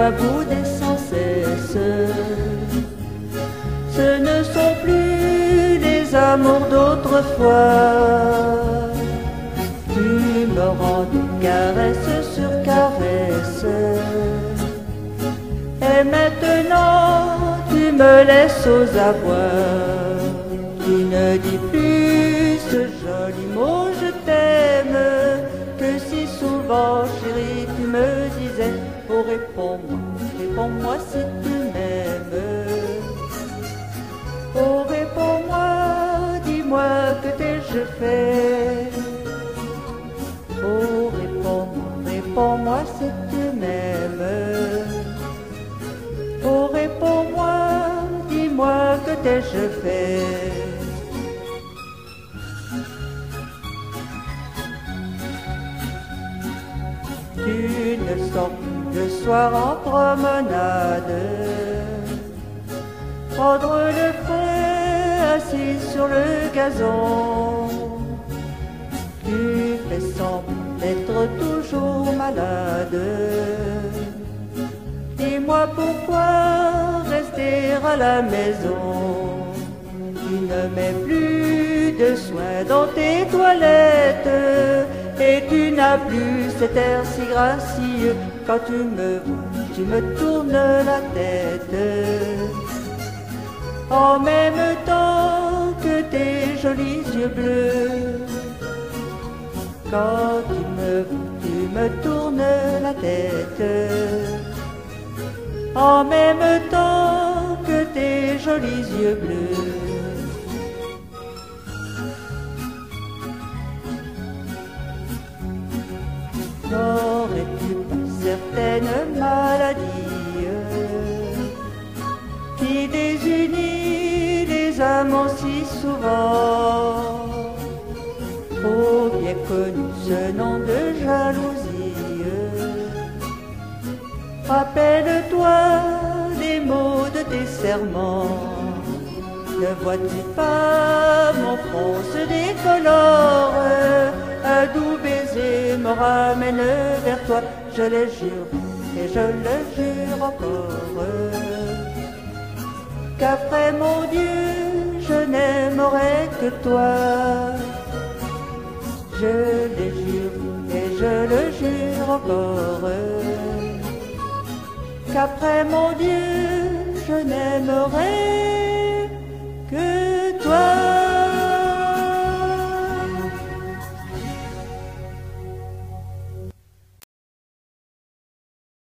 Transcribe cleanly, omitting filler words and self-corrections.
à bout des sans cesse. Ce ne sont plus les amours d'autrefois. Tu me rends des caresses sur caresses. Et maintenant tu me laisses aux abois. Tu ne dis plus ce joli mot je t'aime que si souvent chérie tu me disais. Oh réponds-moi, réponds-moi si tu m'aimes. Oh réponds-moi, dis-moi que t'ai-je fait. Oh réponds-moi, réponds-moi si tu m'aimes. Oh réponds-moi, dis-moi que t'ai-je fait. Tu ne sors plus le soir en promenade, prendre le frais assis sur le gazon. Tu fais semblant d'être toujours malade. Dis-moi pourquoi rester à la maison. Tu ne mets plus de soin dans tes toilettes et tu n'as plus cet air si gracieux. Quand tu me vois, tu me tournes la tête en même temps que tes jolis yeux bleus. Quand tu me vois, tu me tournes la tête en même temps que tes jolis yeux bleus. N'aurais-tu pas certaines maladies qui désunit les amants si souvent? Trop bien connu ce nom de jalousie. Rappelle-toi les mots de tes serments. Ne vois-tu pas mon front se décolore? Un doux baiser me ramène vers toi. Je le jure et je le jure encore, qu'après mon Dieu je n'aimerai que toi. Je le jure et je le jure encore, qu'après mon Dieu je n'aimerai